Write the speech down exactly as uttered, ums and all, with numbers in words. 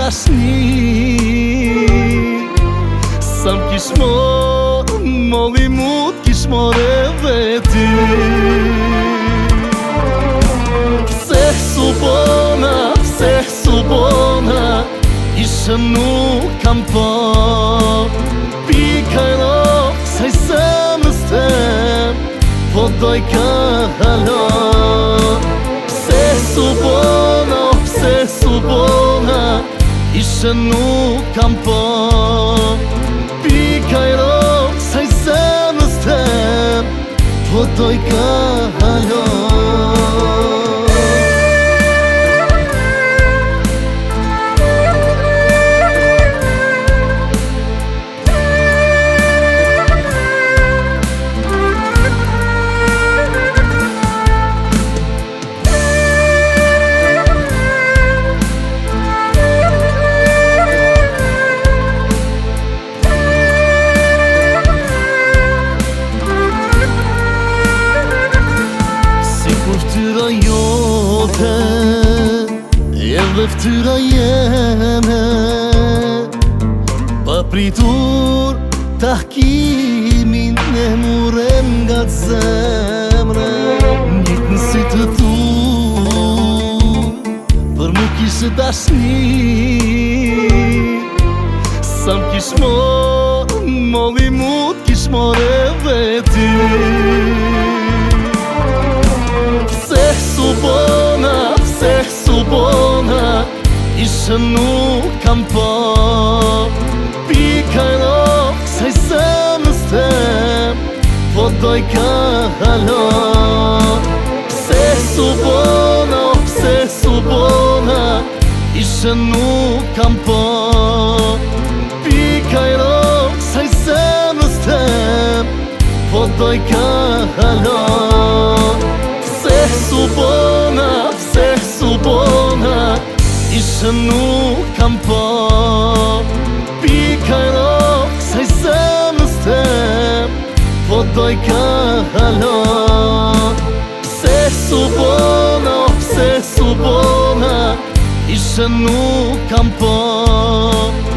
dashni Sa m'kish mo, molli mu t'kish more veti Pse su bona, pse su bona Ishe nuk kam po Pika e do, saj se më stem Po doj ka halo Pse su bona, pse su bona Ishe nuk kam po Pika e do, saj se më stem Po doj ka halo Ftyra jote edhe ftyra jeme Pa pritur tahkimin e murem nga zemre Njët në si të tu Për mu kishe dashni Sa m'kish mo Molli mu t'kish more veti Pse su bona, pse su bona Ishe nuk kam po Pika e do, saj se më stem Po doj ka halo Pse su bona, pse su bona Ishe nuk kam po Pika e do, saj se më stem Po doj ka halo Pse su bona, pse su bona Ishe nuk kam po Pika e do, saj se më stem Po doj ka halo Pse su bona, pse su bona Ishe nuk kam po